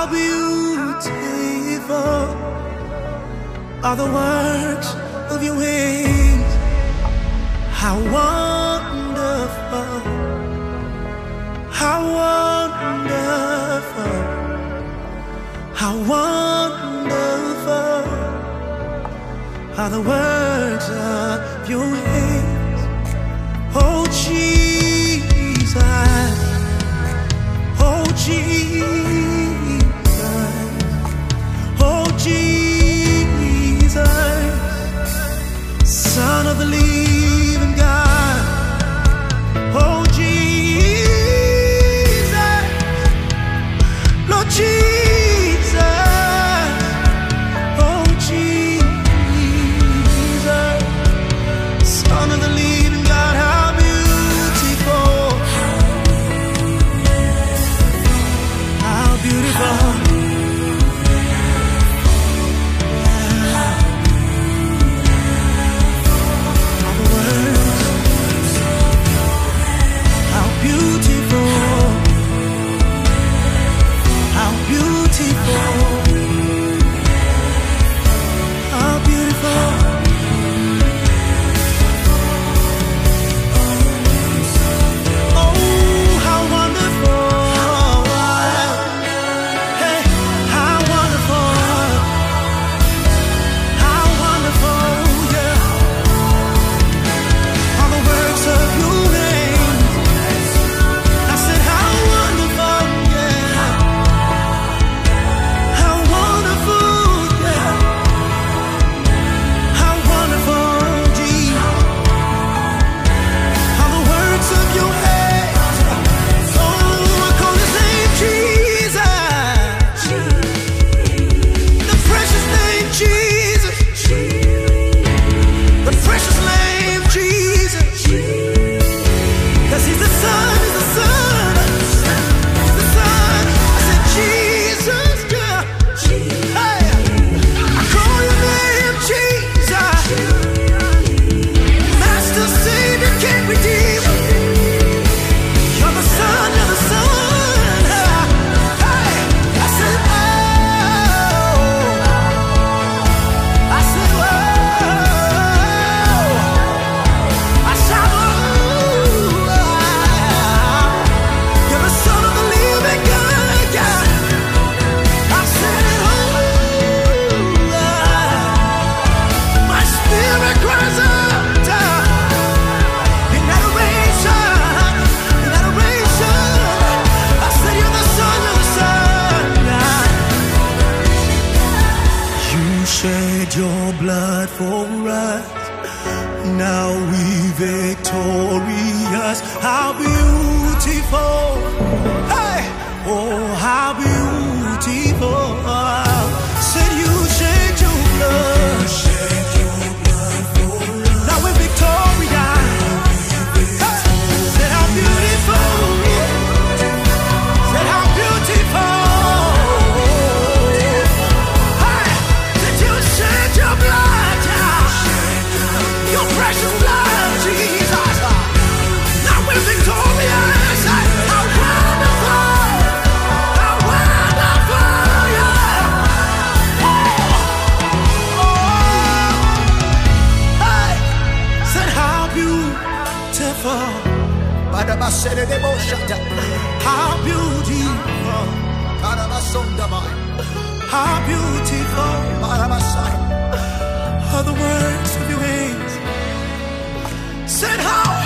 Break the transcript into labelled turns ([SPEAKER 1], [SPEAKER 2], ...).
[SPEAKER 1] How beautiful are the works of your hands. How wonderful, how wonderful, how wonderful are the works of your hands. Oh Jesus, oh Jesus, oh Jesus, Son of the living God. Oh Jesus, Lord Jesus, oh Jesus, Son of the living God. How beautiful, how beautiful. Your blood for us, now we victorious. How beautiful, hey, oh how beautiful. Said you shed your blood, for us. Now we're victorious. Hey. Said how beautiful, said how beautiful. Your precious blood, Jesus. Now we're victorious. How wonderful, how wonderful, yeah. Oh, hey, said how beautiful, how beautiful, how beautiful are the words of your hands. Said how